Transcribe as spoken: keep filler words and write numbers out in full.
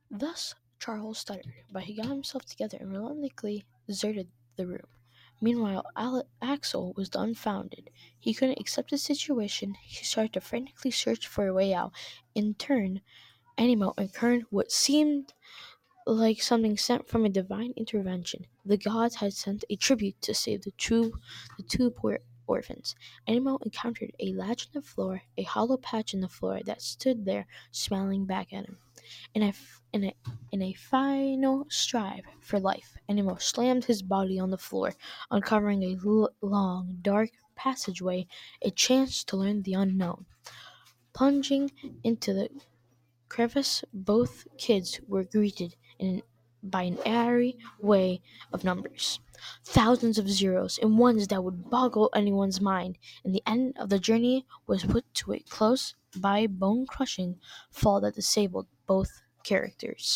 Thus Charles stuttered, but he got himself together and reluctantly deserted the room. Meanwhile, Ale- Axel was dumbfounded. He couldn't accept the situation. He started to frantically search for a way out. In turn, Animo incurred what seemed like something sent from a divine intervention. The gods had sent a tribute to save the two, the two poor orphans. Animo encountered a latch in the floor, a hollow patch in the floor that stood there, smiling back at him. In a, f- in a, in a final strive for life, Animo slammed his body on the floor, uncovering a l- long, dark passageway, a chance to learn the unknown. Plunging into the crevice, both kids were greeted in, by an airy way of numbers. Thousands of zeros and ones that would boggle anyone's mind, and the end of the journey was put to a close by bone crushing fall that disabled both characters.